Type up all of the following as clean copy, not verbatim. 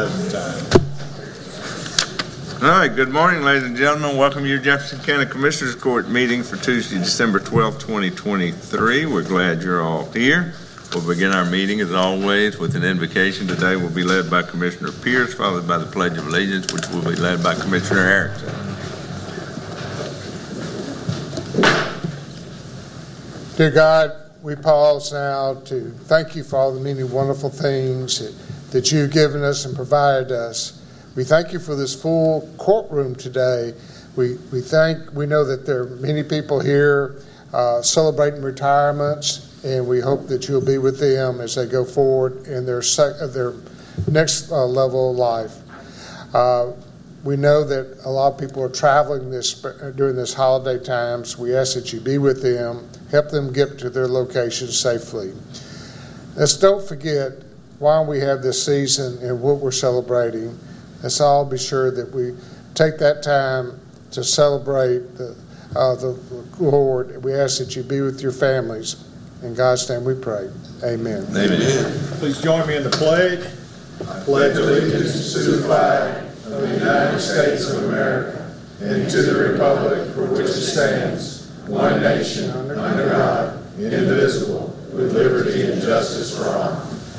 item time. All right, good morning, ladies and gentlemen. Welcome to your Jefferson County Commissioners Court meeting for Tuesday, December 12th, 2023. We're glad you're all here. We'll begin our meeting, as always, with an invocation. Today will be led by Commissioner Pierce, followed by the Pledge of Allegiance, which will be led by Commissioner Erickson. Dear God, we pause now to thank you for all the many wonderful things that you've given us and provided us. We thank you for this full courtroom today. We know that there are many people here celebrating retirements, and we hope that you'll be with them as they go forward in their next level of life. We know that a lot of people are traveling during this holiday times. We ask that you be with them, help them get to their locations safely. Let's don't forget why we have this season and what we're celebrating. Let's all be sure that we take that time to celebrate the Lord. We ask that you be with your families. In God's name we pray. Amen. Amen. Please join me in the pledge. I pledge allegiance to the flag of the United States of America and to the republic for which it stands, one nation, under God, indivisible, with liberty and justice for all.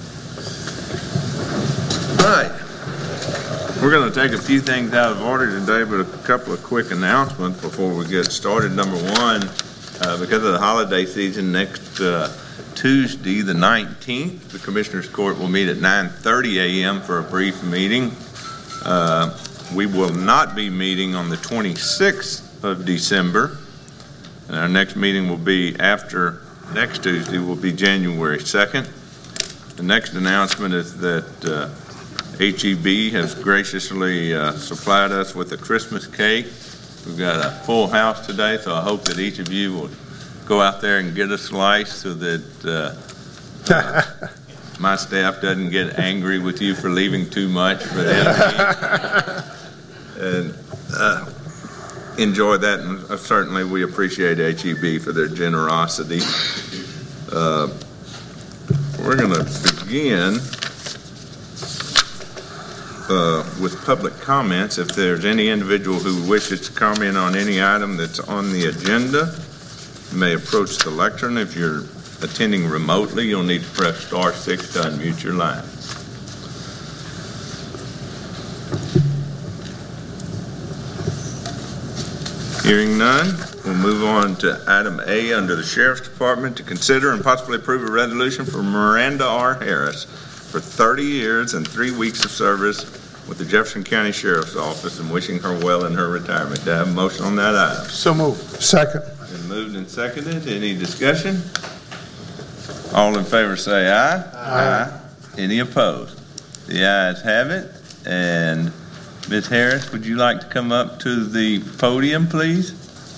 All right. We're going to take a few things out of order today, but a couple of quick announcements before we get started. Number one, because of the holiday season, next Tuesday, the 19th, the Commissioners Court will meet at 9:30 a.m. for a brief meeting. We will not be meeting on the 26th of December, and our next meeting will be after next Tuesday, will be January 2nd. The next announcement is that HEB has graciously supplied us with a Christmas cake. We've got a full house today, so I hope that each of you will go out there and get a slice so that my staff doesn't get angry with you for leaving too much for them to eat. And enjoy that, and certainly we appreciate HEB for their generosity. We're going to begin with public comments. If there's any individual who wishes to comment on any item that's on the agenda, you may approach the lectern. If you're attending remotely, you'll need to press star 6 to unmute your line. Hearing none, we'll move on to item A under the Sheriff's Department, to consider and possibly approve a resolution for Miranda R. Harris for 30 years and 3 weeks of service with the Jefferson County Sheriff's Office, and wishing her well in her retirement. Do I have a motion on that item? So moved. Second. Been moved and seconded. Any discussion? All in favor say aye. Aye. Any opposed? The ayes have it. And Ms. Harris, would you like to come up to the podium, please?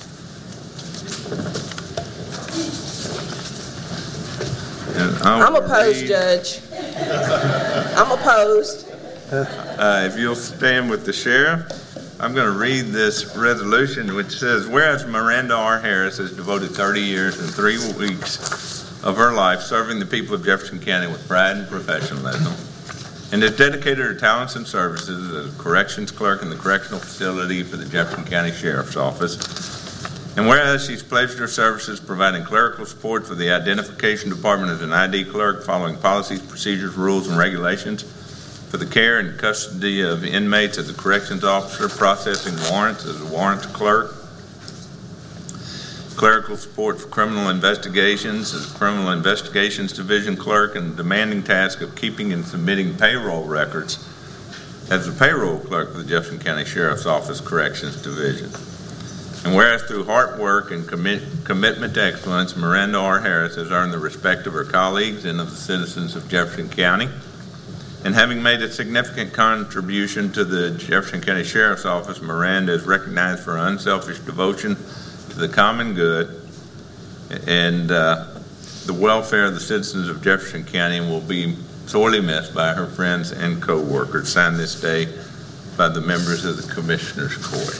I'm opposed, Judge. I'm opposed. If you'll stand with the sheriff, I'm going to read this resolution, which says, whereas Miranda R. Harris has devoted 30 years and 3 weeks of her life serving the people of Jefferson County with pride and professionalism, and has dedicated her talents and services as a corrections clerk in the correctional facility for the Jefferson County Sheriff's Office. And whereas she's pledged her services providing clerical support for the Identification Department as an ID clerk, following policies, procedures, rules, and regulations, for the care and custody of inmates as a corrections officer, processing warrants as a warrant clerk, clerical support for criminal investigations as a criminal investigations division clerk, and the demanding task of keeping and submitting payroll records as the payroll clerk for the Jefferson County Sheriff's Office Corrections Division. And whereas through hard work and commitment to excellence, Miranda R. Harris has earned the respect of her colleagues and of the citizens of Jefferson County, and having made a significant contribution to the Jefferson County Sheriff's Office, Miranda is recognized for her unselfish devotion to the common good and the welfare of the citizens of Jefferson County, and will be sorely missed by her friends and co-workers. Signed this day by the members of the Commissioners Court.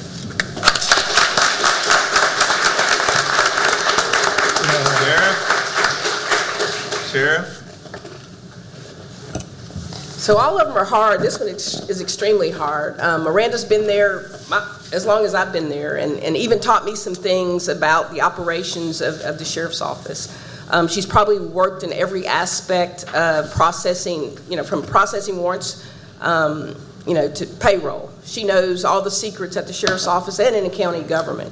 Sheriff? So all of them are hard. This one is extremely hard. Miranda's been there as long as I've been there, and even taught me some things about the operations of the sheriff's office. She's probably worked in every aspect of processing, from processing warrants, to payroll. She knows all the secrets at the sheriff's office and in the county government.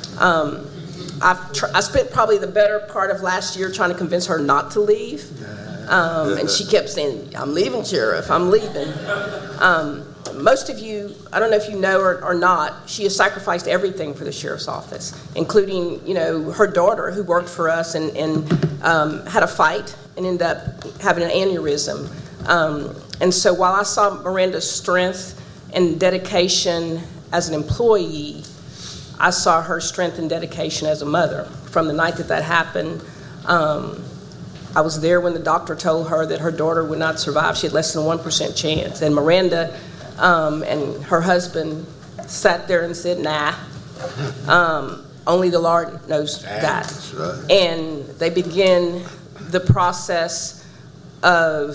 I spent probably the better part of last year trying to convince her not to leave. And she kept saying, I'm leaving, Sheriff, I'm leaving. Most of you, I don't know if you know or not, she has sacrificed everything for the sheriff's office, including, her daughter who worked for us and had a fight and ended up having an aneurysm. And so while I saw Miranda's strength and dedication as an employee, I saw her strength and dedication as a mother. From the night that happened, I was there when the doctor told her that her daughter would not survive. She had less than a 1% chance. And Miranda and her husband sat there and said, nah, only the Lord knows that. That's right. And they begin the process of,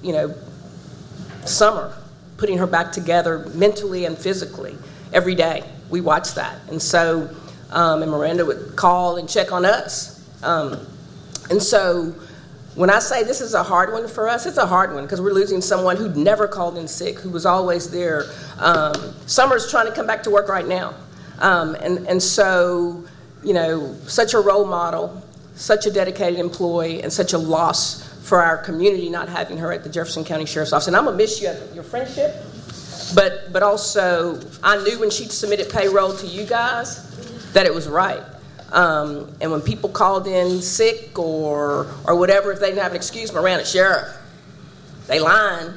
Summer, putting her back together mentally and physically every day. We watched that. And so, and Miranda would call and check on us. And so when I say this is a hard one for us, it's a hard one because we're losing someone who'd never called in sick, who was always there. Summer's trying to come back to work right now. And so, such a role model, such a dedicated employee, and such a loss for our community not having her at the Jefferson County Sheriff's Office. And I'm going to miss you at your friendship, but also I knew when she submitted payroll to you guys that it was right. And when people called in sick or whatever, if they didn't have an excuse, Miranda, Sheriff, they lying.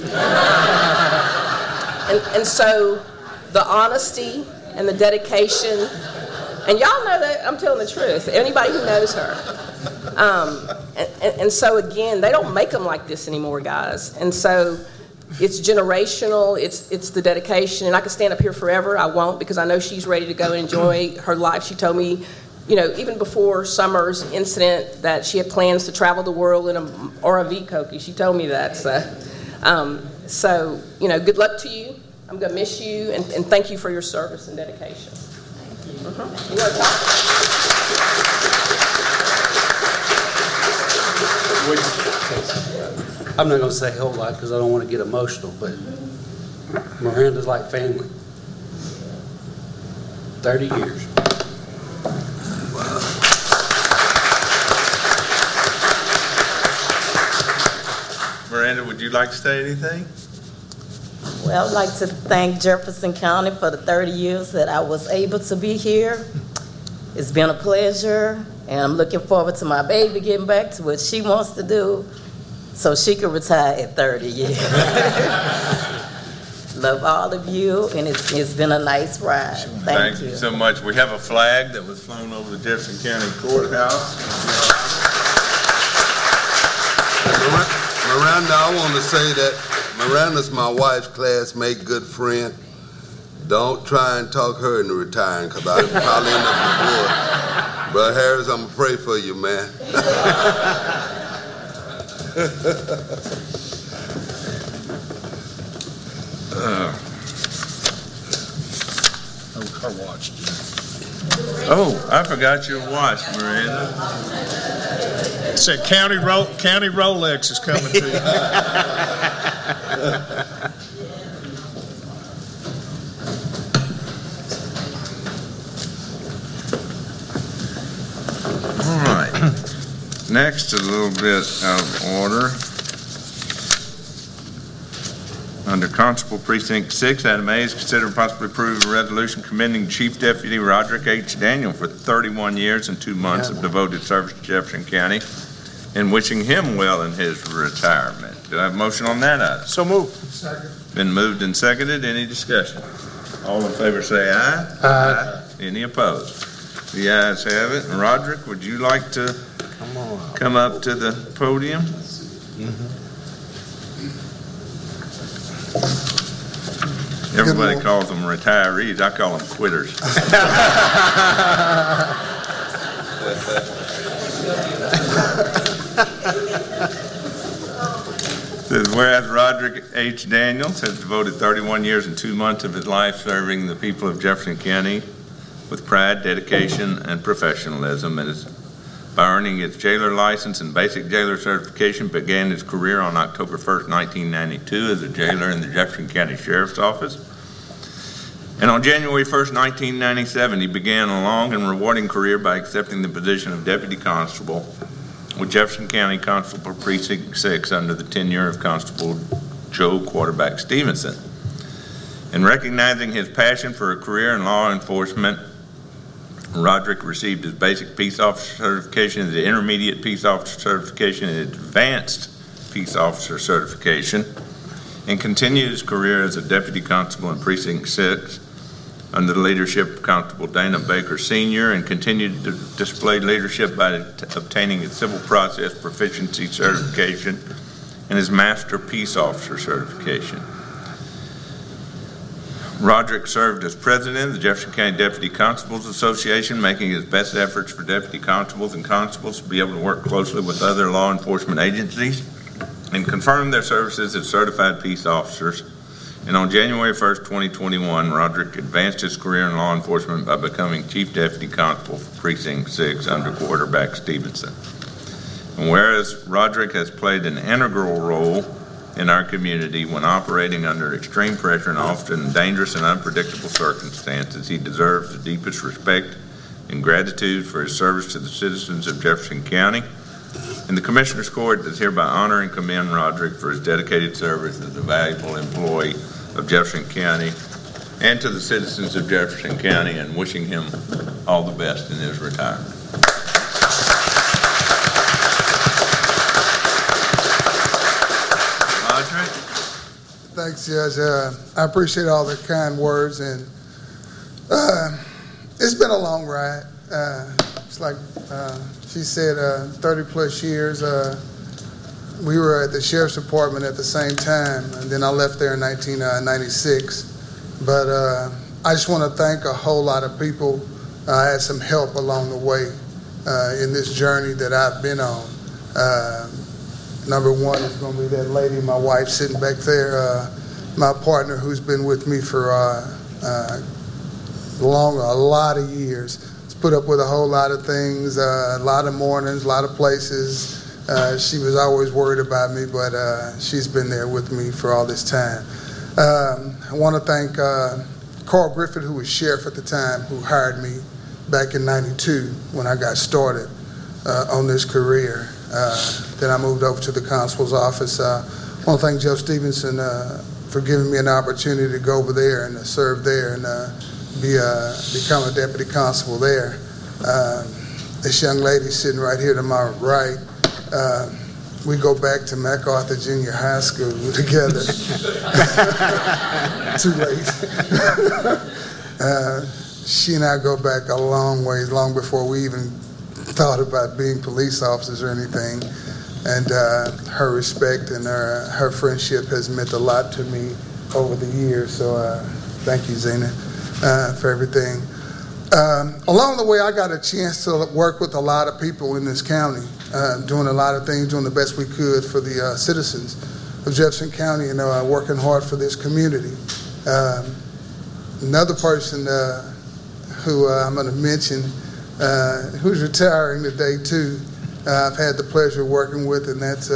and so the honesty and the dedication, and y'all know that I'm telling the truth, anybody who knows her. And so again, they don't make them like this anymore, guys. And so it's generational, it's the dedication, and I could stand up here forever. I won't, because I know she's ready to go and enjoy her life. She told me, even before Summer's incident, that she had plans to travel the world in an RV Koki. She told me that. So, good luck to you. I'm going to miss you, and thank you for your service and dedication. You want to talk? I'm not going to say a whole lot because I don't want to get emotional, but Miranda's like family. 30 years. Miranda, would you like to say anything? Well, I'd like to thank Jefferson County for the 30 years that I was able to be here. It's been a pleasure, and I'm looking forward to my baby getting back to what she wants to do so she can retire at 30 years. Love all of you, and it's been a nice ride. Thank you so much. We have a flag that was flown over the Jefferson County Courthouse. Miranda, I want to say that Miranda's my wife's classmate, good friend. Don't try and talk her into retiring, because I'll probably end up before. But Harris, I'm going to pray for you, man. Her watch. Oh, I forgot your watch, Miranda. It said County Rolex is coming to you. All right. Next, a little bit out of order. Under Constable Precinct 6, Adam Hayes, consider and possibly approve a resolution commending Chief Deputy Roderick H. Daniel for 31 years and 2 months of devoted service to Jefferson County and wishing him well in his retirement. Do I have a motion on that item? So moved. Second. Been moved and seconded. Any discussion? All in favor say aye. Aye. Any opposed? The ayes have it. And Roderick, would you like to come up to the podium? Everybody calls them retirees. I call them quitters. Says, whereas Roderick H. Daniels has devoted 31 years and 2 months of his life serving the people of Jefferson County with pride, dedication, and professionalism, and is, by earning its jailer license and basic jailer certification, began his career on October 1st, 1992 as a jailer in the Jefferson County Sheriff's Office. And on January 1st, 1997, he began a long and rewarding career by accepting the position of Deputy Constable with Jefferson County Constable Precinct 6 under the tenure of Constable Joe Quarterback Stevenson. In recognizing his passion for a career in law enforcement, Roderick received his basic peace officer certification, his intermediate peace officer certification, and advanced peace officer certification, and continued his career as a Deputy Constable in Precinct 6 under the leadership of Constable Dana Baker Sr., and continued to display leadership by obtaining his civil process proficiency certification and his master peace officer certification. Roderick served as president of the Jefferson County Deputy Constables Association, making his best efforts for deputy constables and constables to be able to work closely with other law enforcement agencies and confirm their services as certified peace officers. And on January 1st, 2021, Roderick advanced his career in law enforcement by becoming Chief Deputy Constable for Precinct 6 under Quarterback Stevenson. And whereas Roderick has played an integral role in our community when operating under extreme pressure and often dangerous and unpredictable circumstances, he deserves the deepest respect and gratitude for his service to the citizens of Jefferson County. And the Commissioners Court does hereby honor and commend Roderick for his dedicated service as a valuable employee of Jefferson County and to the citizens of Jefferson County, and wishing him all the best in his retirement. Roderick? Thanks, Judge. I appreciate all the kind words, and it's been a long ride. It's like she said, 30 plus years. We were at the Sheriff's Department at the same time, and then I left there in 1996. But I just want to thank a whole lot of people. I had some help along the way in this journey that I've been on. Number one is going to be that lady, my wife, sitting back there, my partner who's been with me for a lot of years. Put up with a whole lot of things, a lot of mornings, a lot of places. She was always worried about me, but she's been there with me for all this time. I want to thank Carl Griffith, who was sheriff at the time, who hired me back in '92 when I got started on this career. Then I moved over to the constable's office. I want to thank Joe Stevenson for giving me an opportunity to go over there and serve there and become a deputy constable there. This young lady sitting right here to my right, we go back to MacArthur Junior High School together. Too late. She and I go back a long ways, long before we even thought about being police officers or anything. And her respect and her friendship has meant a lot to me over the years. So thank you, Zena, for everything. Along the way, I got a chance to work with a lot of people in this county, doing a lot of things, doing the best we could for the citizens of Jefferson County, and working hard for this community. Another person who I'm going to mention, who's retiring today too, I've had the pleasure of working with, and that's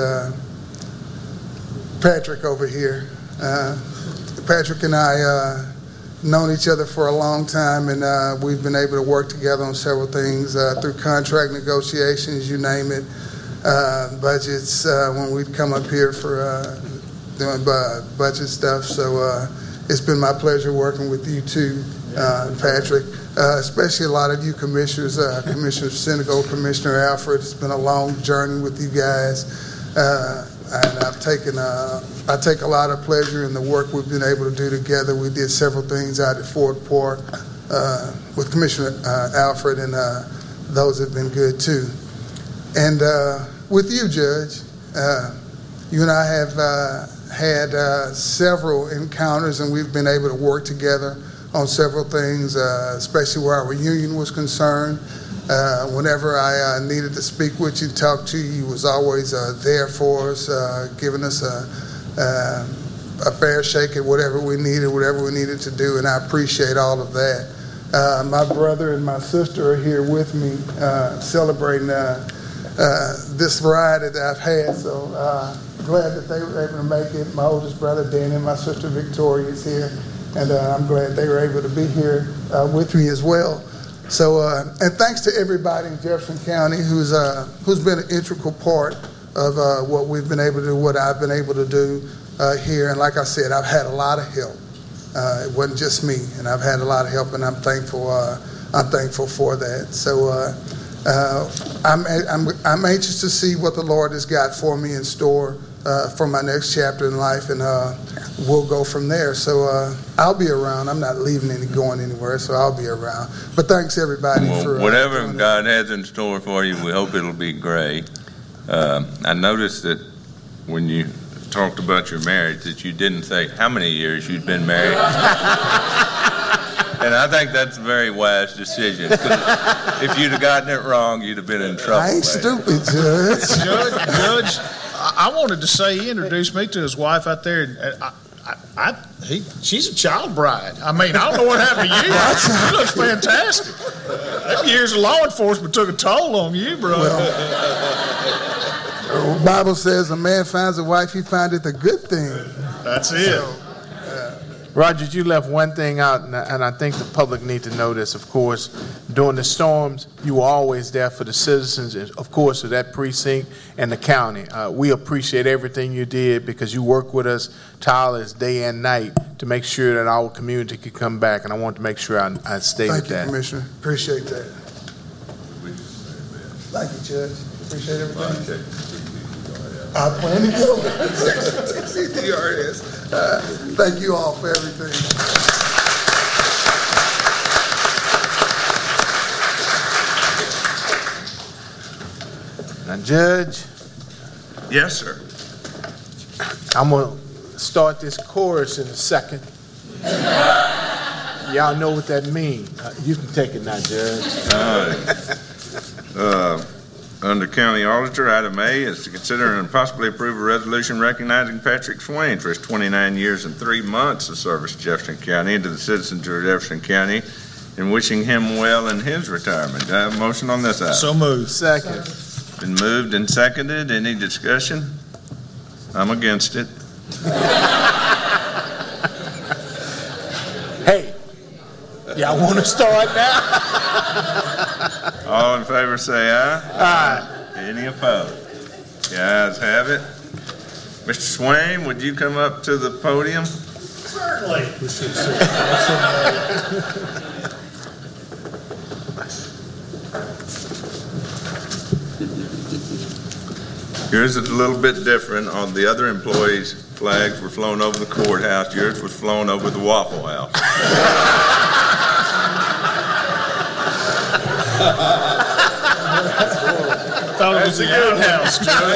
Patrick over here. Patrick and I known each other for a long time, and we've been able to work together on several things through contract negotiations, you name it, budgets, when we'd come up here for doing budget stuff. So it's been my pleasure working with you too, Patrick, especially a lot of you commissioners, Commissioner Senegal, Commissioner Alfred. It's been a long journey with you guys. And I take a lot of pleasure in the work we've been able to do together. We did several things out at Ford Park with Commissioner Alfred, and those have been good too. And with you, Judge, you and I have had several encounters, and we've been able to work together on several things, especially where our reunion was concerned. Whenever I needed to speak with you, talk to you, he was always there for us, giving us a fair shake at whatever we needed to do, and I appreciate all of that. My brother and my sister are here with me celebrating this ride that I've had, so glad that they were able to make it. My oldest brother Danny and my sister Victoria is here, and I'm glad they were able to be here with me as well. So, and thanks to everybody in Jefferson County who's been an integral part of what we've been able to do, what I've been able to do here. And like I said, I've had a lot of help. It wasn't just me, and I've had a lot of help, and I'm thankful. I'm thankful for that. So, I'm anxious to see what the Lord has got for me in store for my next chapter in life, and we'll go from there. So I'll be around. I'm not leaving going anywhere, so I'll be around. But thanks everybody for whatever God has in store for you. We hope it'll be great. I noticed that when you talked about your marriage, that you didn't say how many years you'd been married. And I think that's a very wise decision. If you'd have gotten it wrong, you'd have been in trouble. I ain't stupid, Judge. Judge, I wanted to say he introduced me to his wife out there. And she's a child bride. I mean, I don't know what happened to you. She looks fantastic. Them years of law enforcement took a toll on you, bro. The Bible says a man finds a wife, he findeth a good thing. That's it. Roger, you left one thing out, and I think the public need to know this. Of course, during the storms, you were always there for the citizens, of course, of that precinct and the county. We appreciate everything you did because you worked with us tireless day and night to make sure that our community could come back, and I want to make sure I stated that. Thank you, Commissioner. Appreciate that. Thank you, Judge. Appreciate everything. I plan to go. CDRS. Thank you all for everything. Now, Judge. Yes, sir. I'm going to start this chorus in a second. Y'all know what that means. You can take it now, Judge. Under County Auditor, item A is to consider and possibly approve a resolution recognizing Patrick Swain for his 29 years and 3 months of service to Jefferson County and to the citizens of Jefferson County and wishing him well in his retirement. Do I have a motion on this item? So moved. Second. Been moved and seconded. Any discussion? I'm against it. Hey, y'all want to start now? All in favor say aye. Aye. Any opposed? The ayes have it. Mr. Swain, would you come up to the podium? Certainly. Yours is a little bit different. On the other employees' flags were flown over the courthouse. Yours was flown over the Waffle House. I thought it was the outhouse,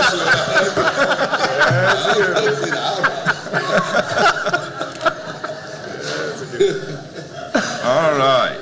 Judge. All right.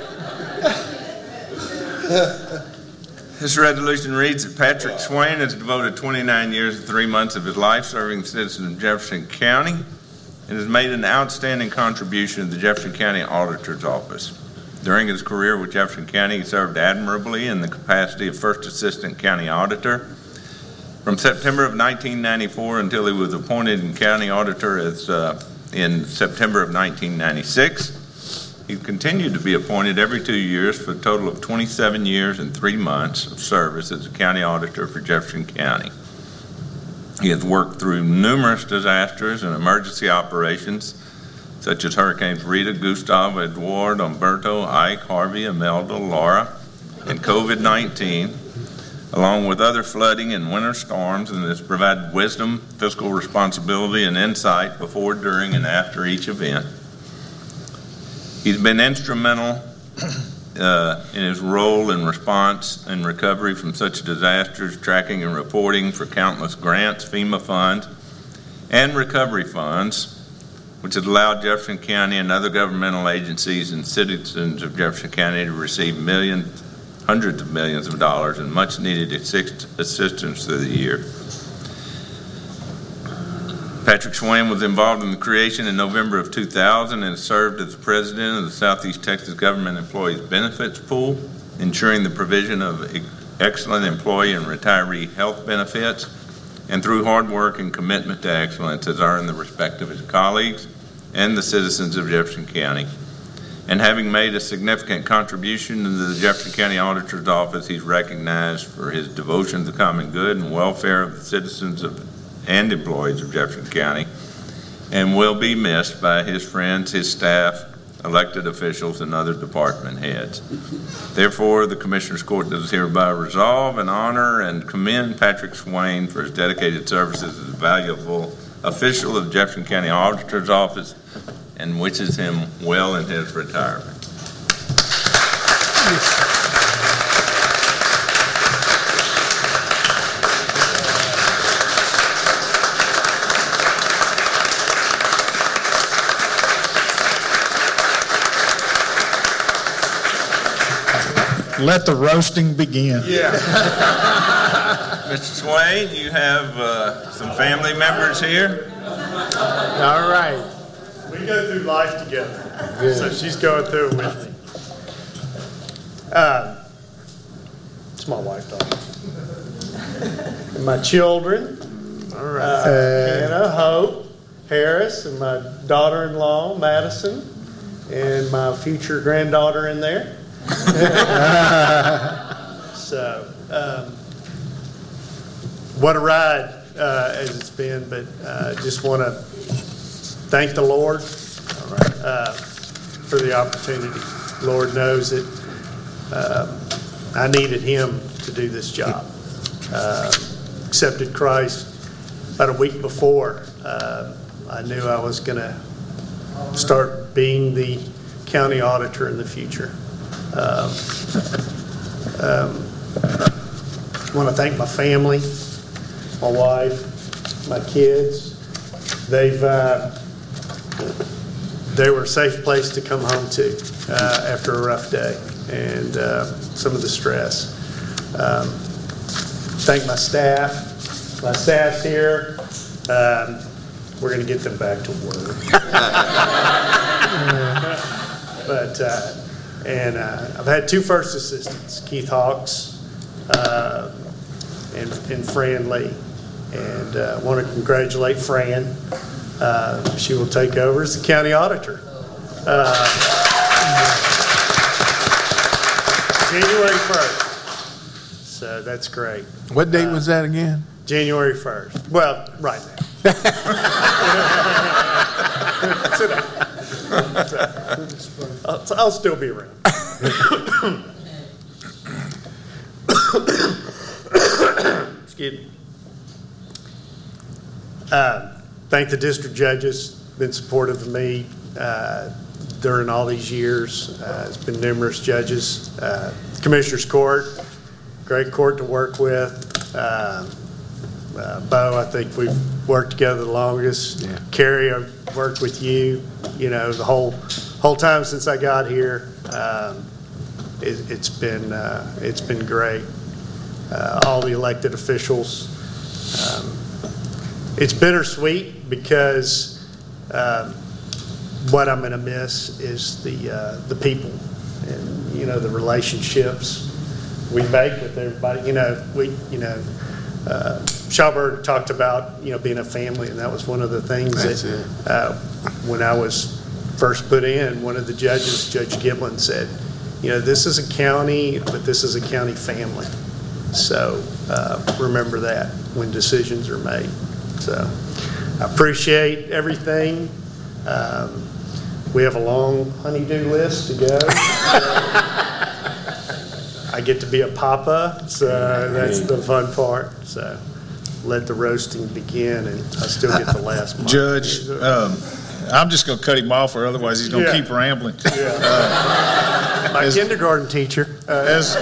This resolution reads that Patrick Swain has devoted 29 years and 3 months of his life serving citizens of Jefferson County and has made an outstanding contribution to the Jefferson County Auditor's Office. During his career with Jefferson County, he served admirably in the capacity of First Assistant County Auditor. From September of 1994 until he was appointed in County Auditor in September of 1996, he continued to be appointed every 2 years for a total of 27 years and 3 months of service as a County Auditor for Jefferson County. He has worked through numerous disasters and emergency operations, such as Hurricanes Rita, Gustav, Eduard, Umberto, Ike, Harvey, Imelda, Laura, and COVID-19, along with other flooding and winter storms, and has provided wisdom, fiscal responsibility, and insight before, during, and after each event. He's been instrumental in his role in response and recovery from such disasters, tracking and reporting for countless grants, FEMA funds, and recovery funds, which has allowed Jefferson County and other governmental agencies and citizens of Jefferson County to receive hundreds of millions of dollars in much needed assistance through the year. Patrick Swain was involved in the creation in November of 2000 and served as the president of the Southeast Texas Government Employees Benefits Pool, ensuring the provision of excellent employee and retiree health benefits, and through hard work and commitment to excellence has earned the respect of his colleagues and the citizens of Jefferson County. And having made a significant contribution to the Jefferson County Auditor's Office, he's recognized for his devotion to the common good and welfare of the citizens and employees of Jefferson County, and will be missed by his friends, his staff, elected officials, and other department heads. Therefore, the Commissioners Court does hereby resolve and honor and commend Patrick Swain for his dedicated services as a valuable official of the Jefferson County Auditor's Office and wishes him well in his retirement. Let the roasting begin. Mr. Swain, you have some family members here. All right. We go through life together. Good. So she's going through it with me. It's my wife, Dawn. And my children. All right. Hannah, Hope, Harris, and my daughter-in-law, Madison, and my future granddaughter in there. So, what a ride as it's been, but just want to thank the Lord for the opportunity. Lord knows that I needed Him to do this job. Accepted Christ about a week before. I knew I was going to start being the county auditor in the future. I want to thank my family, my wife, my kids. They were a safe place to come home to after a rough day and some of the stress. Thank my staff. My staff's here. We're going to get them back to work. But I've had two first assistants, Keith Hawks and Fran Lee. And I want to congratulate Fran. She will take over as the county auditor. January 1st. So that's great. What date was that again? January 1st. Well, right now. I'll still be around. Excuse me. Thank the district judges, been supportive of me during all these years. It's been numerous judges. Commissioners Court, great court to work with. Bo, I think we've worked together the longest. Yeah. Carrie, I've worked with you, the whole time since I got here. It's been great. All the elected officials. It's bittersweet because what I'm going to miss is the people and the relationships we make with everybody. Schauberg talked about being a family, and that was one of the things that when I was first put in, one of the judges, Judge Giblin, said, this is a county, but this is a county family. So remember that when decisions are made. So I appreciate everything. We have a long honey-do list to go. I get to be a papa, so that's the fun part. So let the roasting begin, and I still get the last month. Judge, I'm just going to cut him off, or otherwise he's going to keep rambling. My kindergarten teacher. As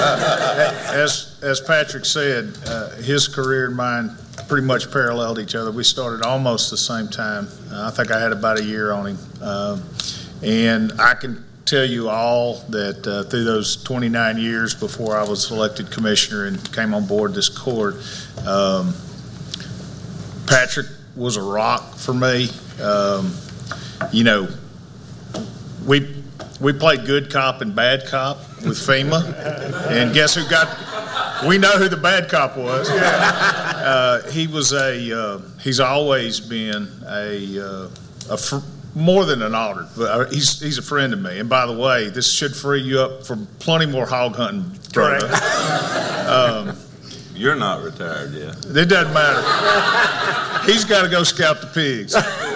Patrick said, his career and mine pretty much paralleled each other. We started almost the same time. I think I had about a year on him. And I can tell you all that through those 29 years before I was elected commissioner and came on board this court, Patrick was a rock for me. You know, we played good cop and bad cop with FEMA, and guess who we know who the bad cop was. He's always been more than an honor, but he's a friend of me. And by the way, this should free you up from plenty more hog hunting, brother. You're not retired yet. It doesn't matter. He's got to go scout the pigs.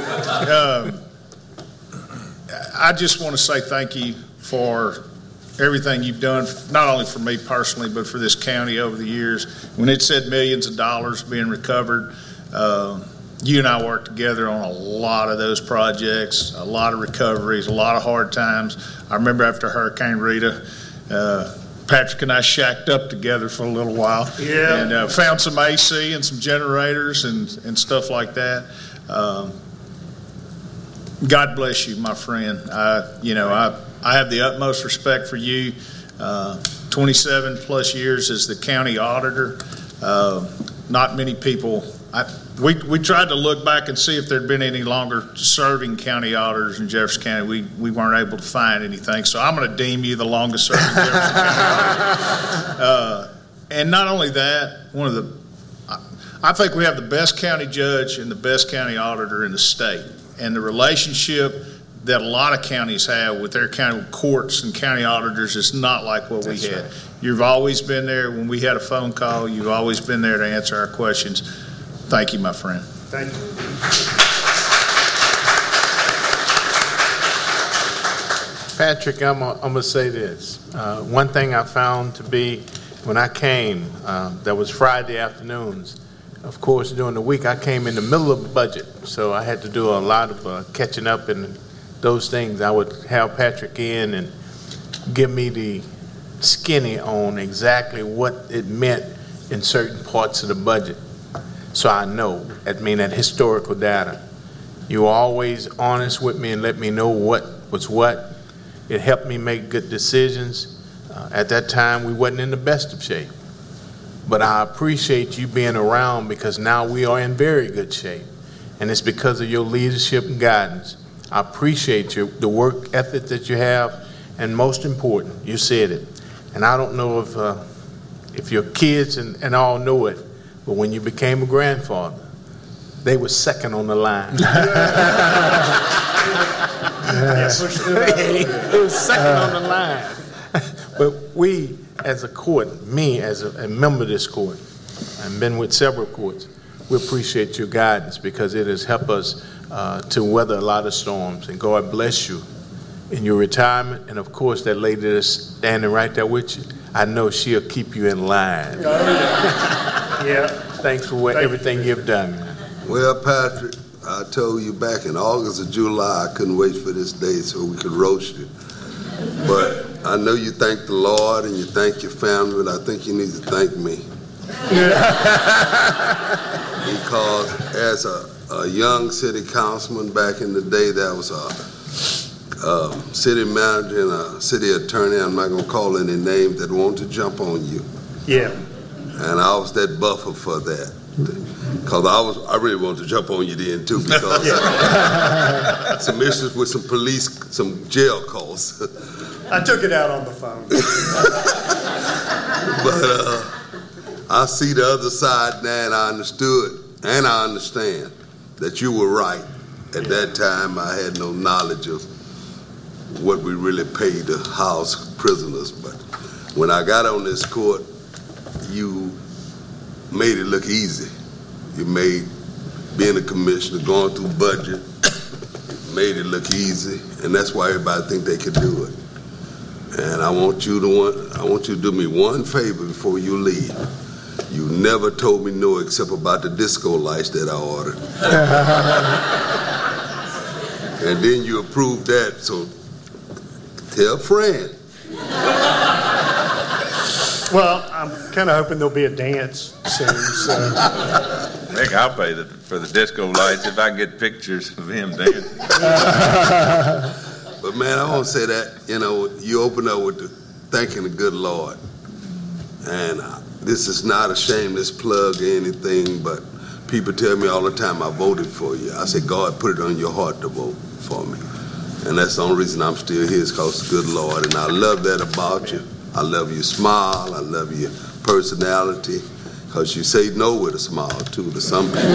I just want to say thank you for everything you've done, not only for me personally, but for this county over the years. When it said millions of dollars being recovered, you and I worked together on a lot of those projects, a lot of recoveries, a lot of hard times. I remember after Hurricane Rita, Patrick and I shacked up together for a little while, and found some AC and some generators and stuff like that. God bless you, my friend. I have the utmost respect for you. 27 plus years as the county auditor. Not many people. We tried to look back and see if there'd been any longer serving county auditors in Jefferson County. We weren't able to find anything. So I'm going to deem you the longest serving Jefferson County auditor. And not only that, I think we have the best county judge and the best county auditor in the state. And the relationship that a lot of counties have with their county courts and county auditors is not like what we had. Right. You've always been there when we had a phone call. You've always been there to answer our questions. Thank you, my friend. Thank you. Patrick, I'm going to say this. One thing I found to be, when I came, that was Friday afternoons. Of course, during the week, I came in the middle of the budget, so I had to do a lot of catching up and those things. I would have Patrick in and give me the skinny on exactly what it meant in certain parts of the budget. So I know, that historical data. You were always honest with me and let me know what was what. It helped me make good decisions. At that time, we wasn't in the best of shape. But I appreciate you being around because now we are in very good shape. And it's because of your leadership and guidance. I appreciate the work ethic that you have. And most important, you said it. And I don't know if your kids and all know it, but when you became a grandfather, they were second on the line. It was second on the line. But we, as a court, me as a member of this court, I've been with several courts, we appreciate your guidance because it has helped us to weather a lot of storms. And God bless you in your retirement. And of course, that lady that's standing right there with you, I know she'll keep you in line. Yeah. Thanks for everything you've done. Well, Patrick, I told you back in August or July, I couldn't wait for this day so we could roast you. But I know you thank the Lord and you thank your family, but I think you need to thank me. Because as a young city councilman back in the day, that was a city manager and a city attorney, I'm not going to call any names, that wanted to jump on you. Yeah. And I was that buffer for that. Because I really wanted to jump on you then too, because some issues with some police, some jail calls. I took it out on the phone. But I see the other side now, and I understood and I understand that you were right. At that time, I had no knowledge of what we really paid to house prisoners. But when I got on this court, you made it look easy. You made being a commissioner, going through budget, made it look easy, and that's why everybody think they could do it. And I want you to do me one favor before you leave. You never told me no except about the disco lights that I ordered. And then you approved that, so tell Fran. Well, I'm kind of hoping there'll be a dance soon. So. Heck, I'll pay for the disco lights if I can get pictures of him dancing. But man, I want to say that, you open up with thanking the good Lord. And this is not a shameless plug or anything, but people tell me all the time, I voted for you. I said, God put it on your heart to vote for me. And that's the only reason I'm still here is because of the good Lord. And I love that about you. I love your smile. I love your personality. Because you say no with a smile, too, to some people.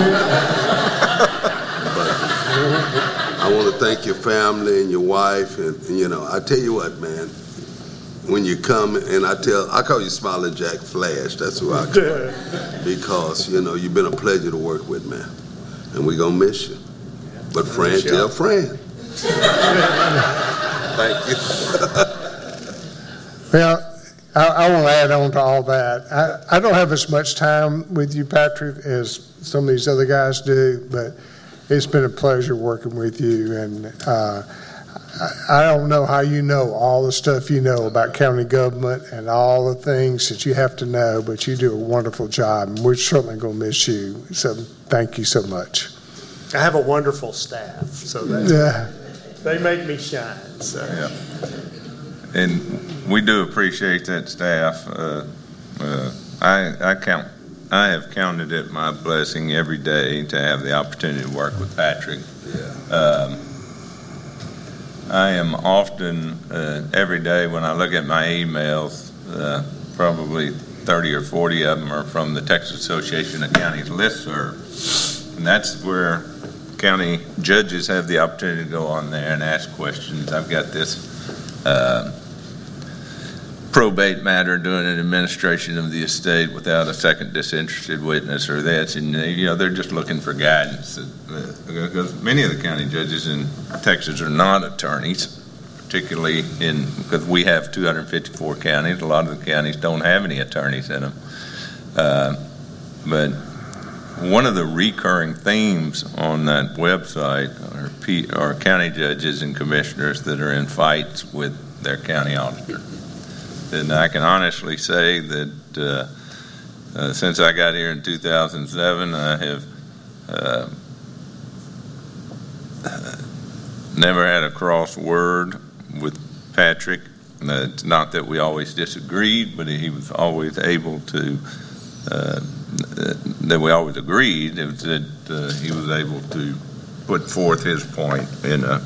But I want to thank your family and your wife. And, you know, I tell you what, man, when you come, and I call you Smiling Jack Flash. That's who I call you. Because, you know, you've been a pleasure to work with, man. And we're going to miss you. But friend tell friend. Thank you. Well, I want to add on to all that. I don't have as much time with you, Patrick, as some of these other guys do, but it's been a pleasure working with you. And I don't know how you know all the stuff you know about county government and all the things that you have to know, but you do a wonderful job, and we're certainly going to miss you. So thank you so much. I have a wonderful staff, so they make me shine. So. Yeah. And we do appreciate that staff. I have counted it my blessing every day to have the opportunity to work with Patrick. I am often, every day when I look at my emails, probably 30 or 40 of them are from the Texas Association of Counties listserv. And that's where county judges have the opportunity to go on there and ask questions. I've got this probate matter doing an administration of the estate without a second disinterested witness or that, and you know, they're just looking for guidance because many of the county judges in Texas are not attorneys, particularly because we have 254 counties. A lot of the counties don't have any attorneys in them, but one of the recurring themes on that website are county judges and commissioners that are in fights with their county auditor. And I can honestly say that since I got here in 2007, I have never had a cross word with Patrick. It's not that we always disagreed, but he was always able to, that we always agreed. It was that he was able to put forth his point in a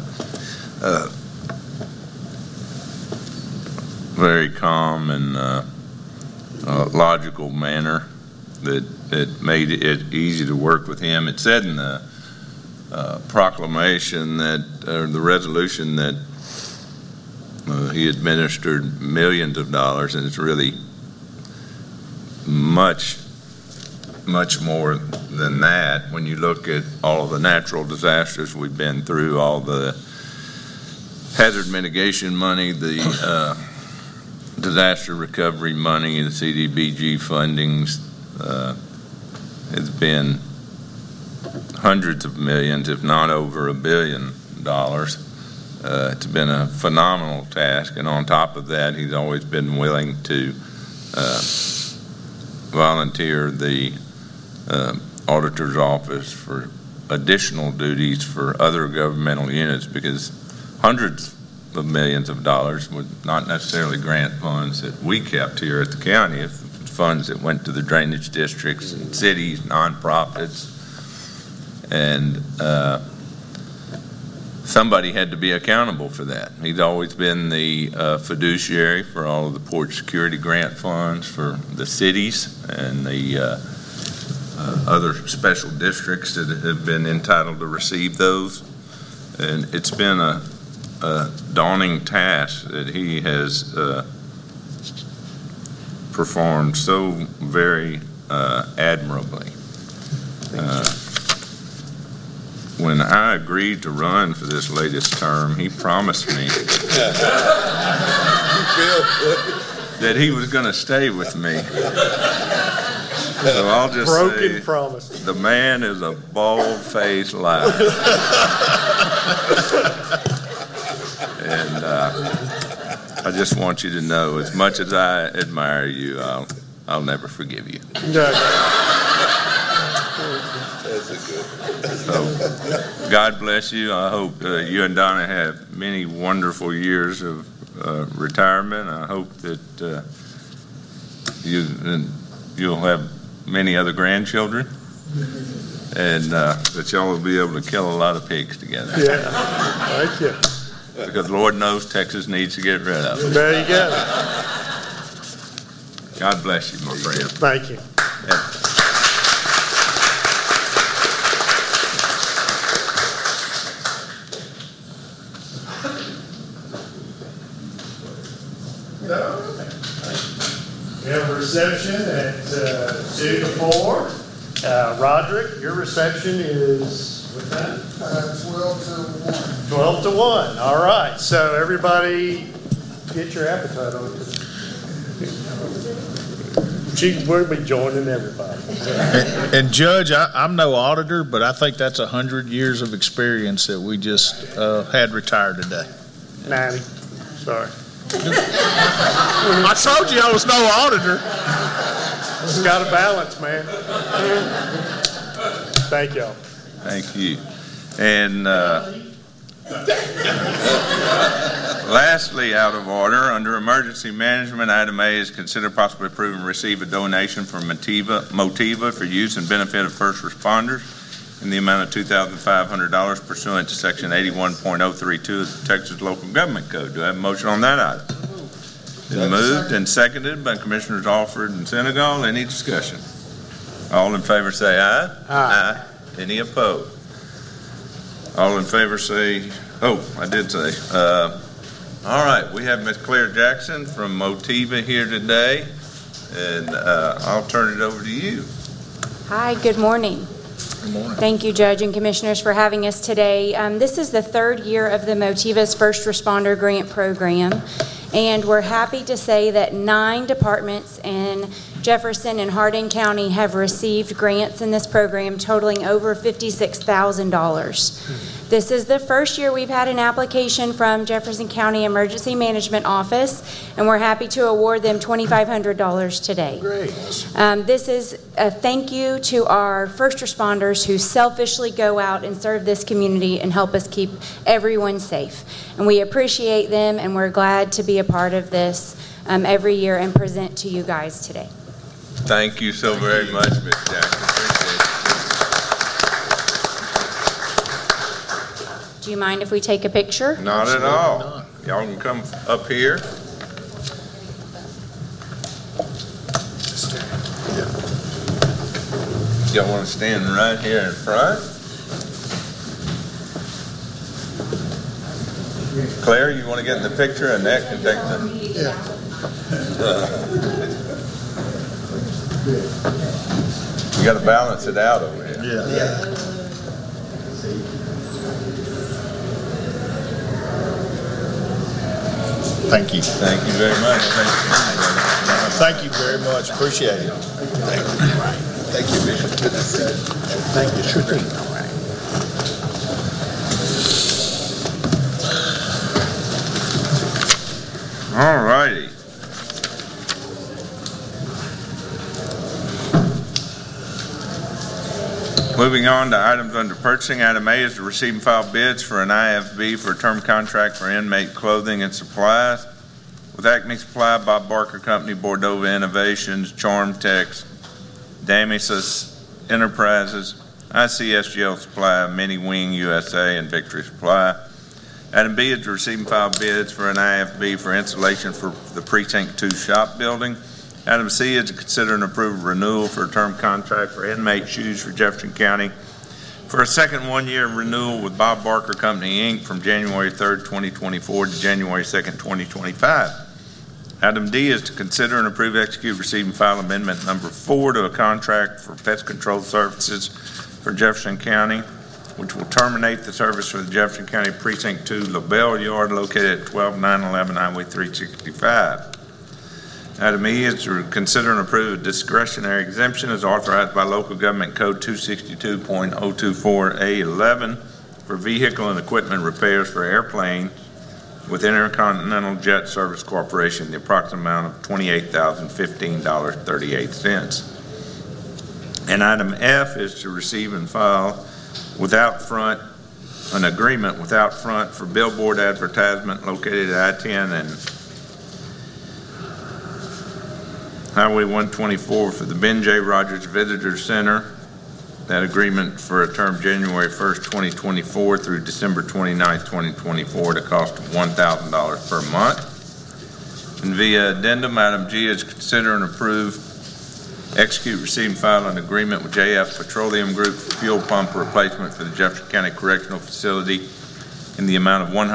very calm and logical manner that made it easy to work with him. It said in the proclamation or the resolution that he administered millions of dollars, and it's really much more than that when you look at all of the natural disasters we've been through, all the hazard mitigation money, the disaster recovery money, the CDBG fundings. It's been hundreds of millions, if not over $1 billion. It's been a phenomenal task, and on top of that, he's always been willing to volunteer the auditor's office for additional duties for other governmental units, because hundreds of millions of dollars was not necessarily grant funds that we kept here at the county. It's funds that went to the drainage districts and cities, nonprofits, and somebody had to be accountable for that. He's always been the fiduciary for all of the port security grant funds for the cities and the other special districts that have been entitled to receive those. And it's been a daunting task that he has performed so very admirably. When I agreed to run for this latest term, he promised me that he was going to stay with me. So I'll just say, promise. The man is a bald-faced liar. And I just want you to know, as much as I admire you, I'll never forgive you. So, God bless you. I hope you and Donna have many wonderful years of retirement. I hope that you'll have many other grandchildren. and that y'all will be able to kill a lot of pigs together. Yeah, thank you. Because Lord knows Texas needs to get rid of them. There you go. God bless you, my friend. Thank you. We have a reception at 2 to 4. Roderick, your reception is what time? 12 to 1. 12 to 1. All right. So everybody get your appetite on. We'll be joining everybody. And Judge, I'm no auditor, but I think that's 100 years of experience that we just had retired today. 90. Sorry. I told you I was no auditor. It's got a balance, man. Thank y'all. Thank you. And lastly, out of order, under emergency management, item A is consider possibly approve and receive a donation from Motiva for use and benefit of first responders in the amount of $2,500 pursuant to section 81.032 of the Texas Local Government Code. Do I have a motion on that item? Been moved and seconded by Commissioners Alford and Senegal. Any discussion? All in favor say aye. Aye. Any opposed? All in favor say, oh, I did say. All right, we have Ms. Claire Jackson from Motiva here today, and I'll turn it over to you. Hi, good morning. Good morning. Thank you, Judge and Commissioners, for having us today. This is the third year of the Motiva's First Responder Grant Program, and we're happy to say that 9 departments in Jefferson and Hardin County have received grants in this program totaling over $56,000. This is the first year we've had an application from Jefferson County Emergency Management Office, and we're happy to award them $2,500 today. Great. This is a thank you to our first responders who selfishly go out and serve this community and help us keep everyone safe. And we appreciate them, and we're glad to be a part of this every year and present to you guys today. Thank you so very much, Ms. Jackson. Appreciate it. Do you mind if we take a picture? Not at all. Y'all can come up here. Y'all want to stand right here in front? Claire, you want to get in the picture, and Nick can take the... You got to balance it out over here. Yeah. Thank you. Thank you very much. Thank you very much. Appreciate it. Thank you, Bishop. Good to see you. Thank you. Sure thing. All righty. Moving on to items under purchasing. Item A is to receive and file bids for an IFB for a term contract for inmate clothing and supplies with Acme Supply, Bob Barker Company, Bordova Innovations, Charmtex, Damisys Enterprises, ICSGL Supply, Mini Wing USA, and Victory Supply. Item B is to receive and file bids for an IFB for installation for the Precinct 2 shop building. Item C is to consider and approve renewal for a term contract for inmate shoes for Jefferson County for a second one-year renewal with Bob Barker Company, Inc. from January 3rd, 2024 to January 2nd, 2025. Item D is to consider and approve, execute, receive, and file amendment number 4 to a contract for pest control services for Jefferson County, which will terminate the service for the Jefferson County Precinct 2 LaBelle Yard located at 12911 Highway 365. Item E is to consider and approve a discretionary exemption as authorized by Local Government Code 262.024A11 for vehicle and equipment repairs for airplanes with Intercontinental Jet Service Corporation, the approximate amount of $28,015.38. And item F is to receive and file an agreement with Outfront for billboard advertisement located at I-10 and Highway 124 for the Ben J. Rogers Visitor Center That agreement for a term January 1st, 2024 through December 29th, 2024 at a cost of $1,000 per month. And via addendum, item G is consider and approve, execute, receive, and file an agreement with JF Petroleum Group for fuel pump replacement for the Jefferson County Correctional Facility in the amount of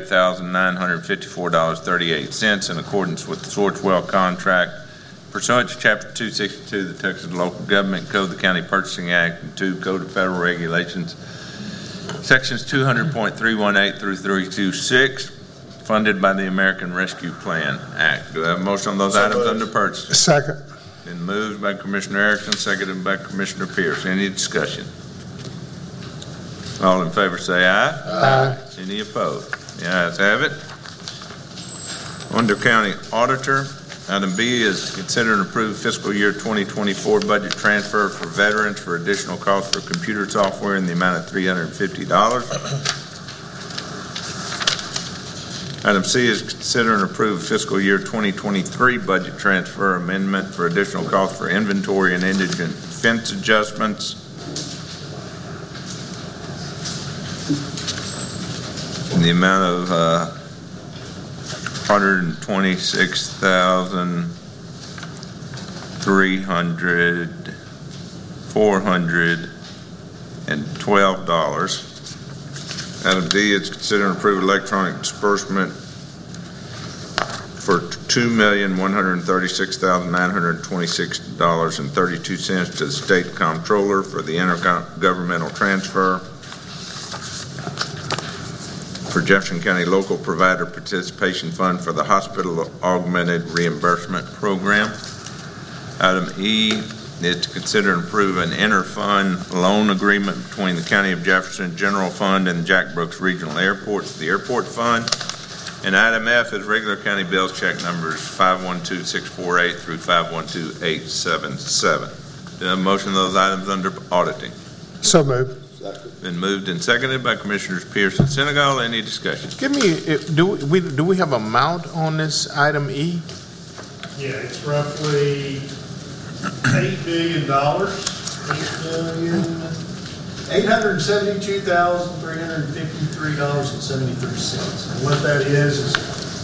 $108,954.38 in accordance with the Swartzwell contract pursuant to Chapter 262 of the Texas Local Government Code, the County Purchasing Act, and 2 Code of Federal Regulations, Sections 200.318 through 326, funded by the American Rescue Plan Act. Do I have a motion on those items under purchase? Second. Been moved by Commissioner Erickson, seconded by Commissioner Pierce. Any discussion? All in favor say aye. Aye. Any opposed? The ayes have it. Under County Auditor, item B is to consider and approve fiscal year 2024 budget transfer for veterans for additional costs for computer software in the amount of $350. Item C is consider and approve fiscal year 2023 budget transfer amendment for additional costs for inventory and indigent defense adjustments in the amount of $412. Item D is consider and approve electronic disbursement for $2,136,926.32 to the State Comptroller for the intergovernmental transfer for Jefferson County Local Provider Participation Fund for the Hospital Augmented Reimbursement Program. Item E is to consider and approve an inter-fund loan agreement between the County of Jefferson General Fund and Jack Brooks Regional Airport, the Airport Fund. And item F is regular county bills check numbers 512648 through 512877. Do I have a motion of those items under auditing? So moved. Been moved and seconded by Commissioners Pierce and Senegal. Any discussion? Give me, do we have amount on this item E? Yeah, it's roughly $8 billion. $872,353.73. And what that is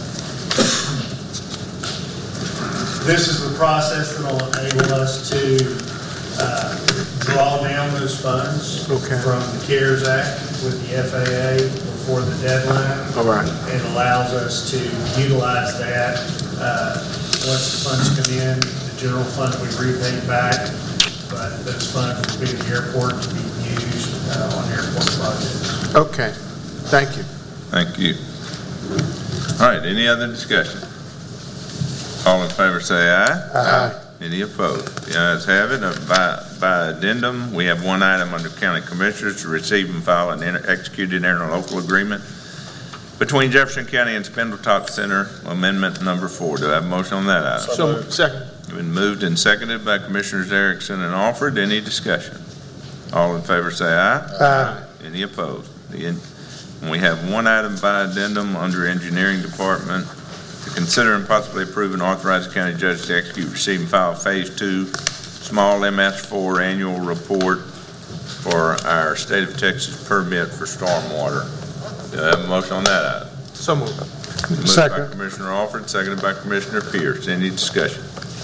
this is the process that will enable us to draw down those funds from the CARES Act with the FAA before the deadline. All right. It allows us to utilize that. Once the funds come in, the general fund we repay back, but those funds will be at the airport to be used on airport projects. Okay. Thank you. Thank you. All right, any other discussion? All in favor say aye. Aye. Any opposed? The ayes have it. By addendum, we have one item under County Commissioners to receive and file an executed interlocal agreement between Jefferson County and Spindletop Center, Amendment Number 4. Do I have a motion on that item? So second. Been moved and seconded by Commissioners Erickson and Alford. Any discussion? All in favor say aye. Aye. Any opposed? We have one item by addendum under Engineering Department to consider and possibly approve and authorize the county judge to execute, receive, and file Phase 2 Small MS4 Annual Report for our State of Texas permit for stormwater. Do I have a motion on that item? So moved. Moved Second. by Commissioner Alford, seconded by Commissioner Pierce. Any discussion?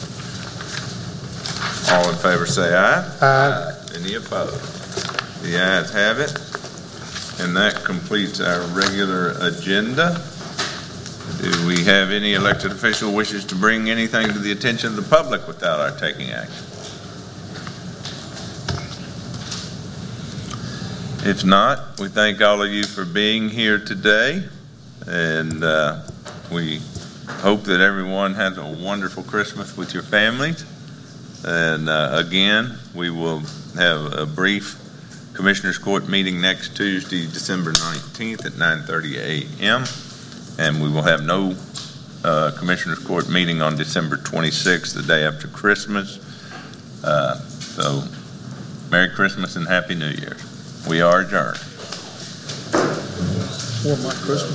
All in favor say aye. Aye. Any opposed? The ayes have it. And that completes our regular agenda. Do we have any elected official wishes to bring anything to the attention of the public without our taking action? If not, we thank all of you for being here today, and we hope that everyone has a wonderful Christmas with your families. And again, we will have a brief Commissioners Court meeting next Tuesday, December 19th at 9:30 a.m. And we will have no Commissioners Court meeting on December 26th, the day after Christmas. So Merry Christmas and Happy New Year. We are adjourned. For my Christmas.